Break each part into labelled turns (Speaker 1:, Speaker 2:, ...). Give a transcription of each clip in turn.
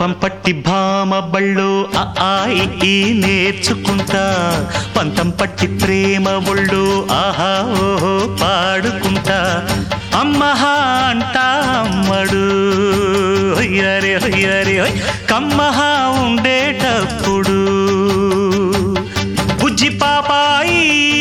Speaker 1: బలపం పట్టి భామ బళ్ళు ఈ నేర్చుకుంటా పంతం పట్టి ప్రేమ ఒళ్ళు ఆహా ఓహో పాడుకుంటా అమ్మహా అంటా అమ్మడు హొయ్యరే హొయ్యరే హొయ్ కమ్మహా ఉండేటప్పుడు బుజ్జి పాపాయి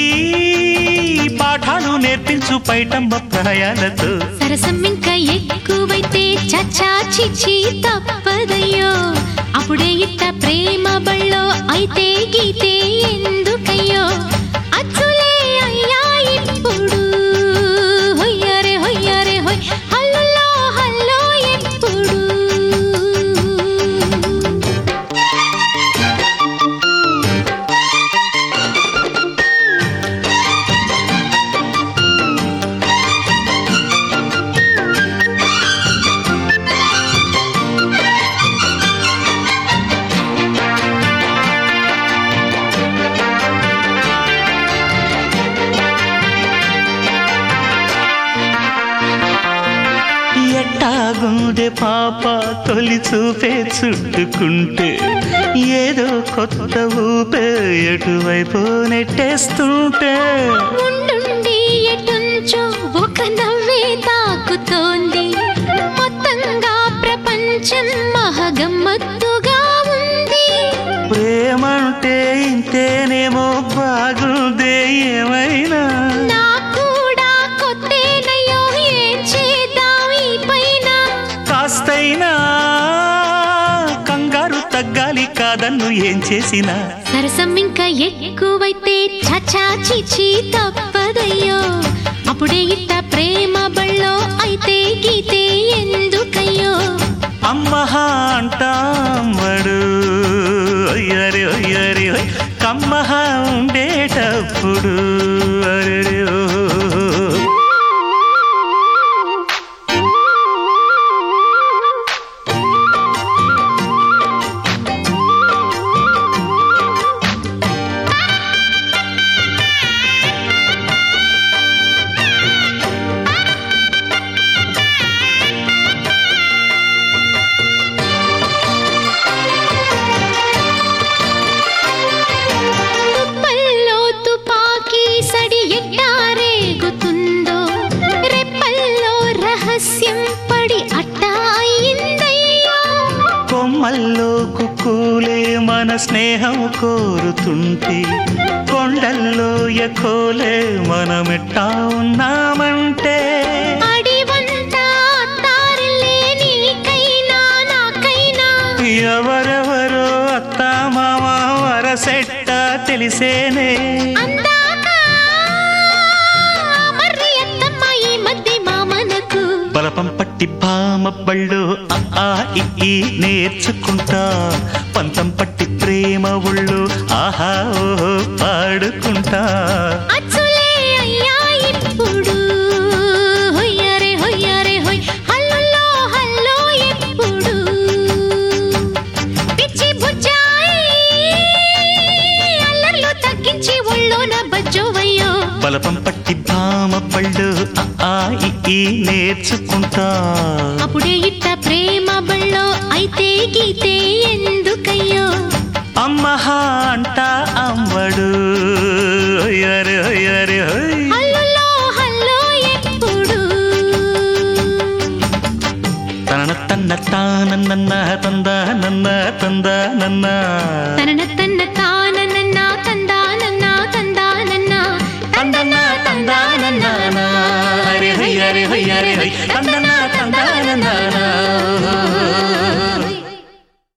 Speaker 1: పాఠాలు నేర్పించు పైటమ్మ ప్రాయాలతో
Speaker 2: సరసం ఇంకా ఎక్కువైతే చచ్చా చిచి తప్పదయ్యో అప్పుడే ఇట్ట ప్రేమ బళ్ళో అయితే గీతే ఎందుకయ్యో అచ్చులే అయ్యా ఇప్పుడు హొయ్యరే హొయ్యరే హొయ్ హల్లులో హల్లో ఎప్పుడు
Speaker 1: ఎట్టాగుండే పాప తొలి చూపే చుట్టుకుంటే ఏదో కొత్త ఊపే ఎటువైపు నెట్టేస్తుంటే
Speaker 2: ఉండుండి ఎటుంచో ఒక నవ్వే తాకుతోంది మొత్తంగా ప్రపంచం మహగమ్మత్తుగా ఉంది
Speaker 1: ప్రేమంటే ఇంతేనేమో బాగుందే ఏమైనా కాస్తైనా కంగారు తగ్గాలి కాదన్ను ఏం చేసినా
Speaker 2: సరసం ఇంకా ఎక్కువైతే చచా చిచి తప్పదయ్యో అప్పుడే ఇట్ట ప్రేమ బళ్ళో అయితే గీతే ఎందుకయ్యో
Speaker 1: అమ్మహా అంటామడు అయ్యరే అయ్యరే కమ్మహా ఉండేటప్పుడు అరే కొమ్మల్లో కుక్కూలే మన స్నేహం కోరుతుంటే కొండల్లో ఎకోలే మనమెట్టా ఉన్నామంటే ఎవరెవరో అత్తా మామ వరసెట్ట తెలిసేనే బలపం పట్టి భామ బళ్ళు ఈ నేర్చుకుంటా పంతం పట్టి ప్రేమ ఒళ్ళు ఆహా ఓహో పాడుకుంటా
Speaker 2: అచ్చులే అయ్యా ఇప్పుడు హొయ్యరే హొయ్యరే హొయ్ హల్లులో హల్లో ఎప్పుడు పిచ్చి బుజ్జాయి అల్లర్లు తగ్గించి ఒళ్ళోన బజ్జోవయ్యో
Speaker 1: బలపం పట్టి భామ బళ్ళు ఈ నేర్చుకుంటా
Speaker 2: అప్పుడే ఇట్ట ప్రేమ బళ్ళో అయితే గీతే ఎందుకయ్యో
Speaker 1: అమ్మహా అంటా అమ్మడు హొయ్యరే హొయ్యరే హొయ్
Speaker 2: హల్లులో హల్లో ఎప్పుడు
Speaker 1: తన తన్న తానన్న తంద నన్న తంద నన్న
Speaker 2: తన తన్న